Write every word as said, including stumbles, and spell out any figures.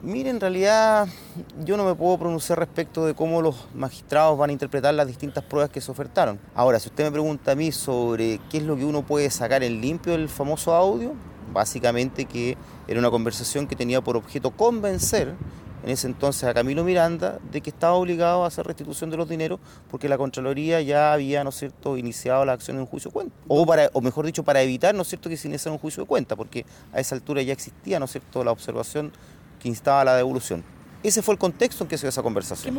Mire, en realidad yo no me puedo pronunciar respecto de cómo los magistrados van a interpretar las distintas pruebas que se ofertaron. Ahora, si usted me pregunta a mí sobre qué es lo que uno puede sacar en limpio del famoso audio, básicamente que era una conversación que tenía por objeto convencer en ese entonces a Camilo Miranda de que estaba obligado a hacer restitución de los dineros porque la Contraloría ya había, ¿no es cierto?, iniciado la acción en un juicio de cuenta. O, para, o mejor dicho, para evitar, ¿no es cierto?, que se iniciara un juicio de cuenta, porque a esa altura ya existía, ¿no es cierto?, la observación que instaba la devolución. Ese fue el contexto en que se dio esa conversación.